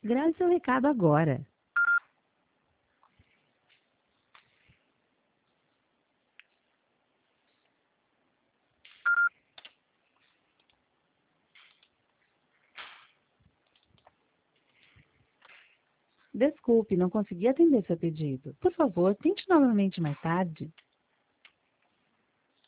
Grave seu recado agora. Desculpe, não consegui atender seu pedido. Por favor, tente novamente mais tarde.